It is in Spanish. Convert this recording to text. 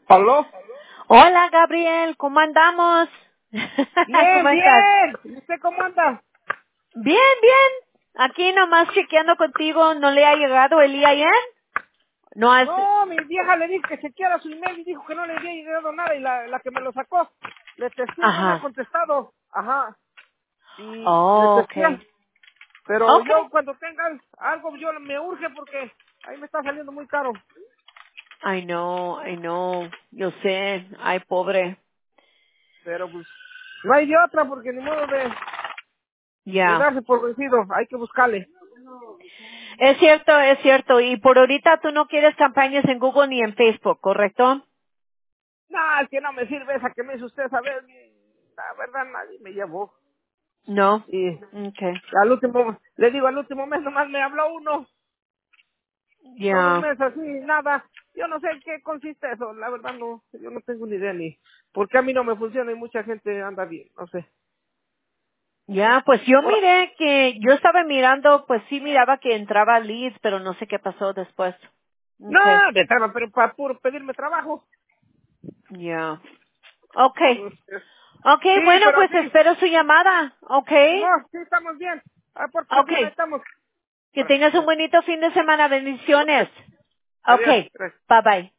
¿Aló? Hola, Gabriel, ¿cómo andamos? Bien, ¿Cómo estás? bien. ¿Y usted cómo anda? Bien, bien. Aquí nomás chequeando contigo, ¿no le ha llegado el IIN? No has... No, mi vieja le dije que chequeara su email y dijo que no le había llegado nada y la que me lo sacó, le testé y no me ha Ajá. contestado. Ajá. Y le Oh, testé. okay. Pero Okay. yo cuando tenga algo, yo me urge porque ahí me está saliendo muy caro. I know. Yo sé. Ay, pobre. Pero pues no hay de otra porque ni modo de Ya. darse por vencido. Hay que buscarle. Es cierto, es cierto. Y por ahorita tú no quieres campañas en Google ni en Facebook, ¿correcto? No, es que no me sirve esa que me hizo usted saber. La verdad nadie me llevó. No. Y Okay. al último, le digo, al último mes nomás me habló uno. Todo un Ya. mes así, nada. Yo no sé en qué consiste eso, la verdad no, yo no tengo ni idea ni porque a mí no me funciona y mucha gente anda bien, no sé. Ya, pues yo Ahora, miré que, yo estaba mirando, pues sí miraba que entraba leads, pero no sé qué pasó después. Okay. no, de tal, pero para puro pedirme trabajo. Ya. Okay. Okay, Sí, bueno, pero pues sí, espero su llamada. no, Okay. sí estamos bien. Ah, pórtese bien, ahí Okay. estamos. Que Ahora, tengas un bonito fin de semana. Bendiciones. adiós. Okay. Gracias. Bye bye.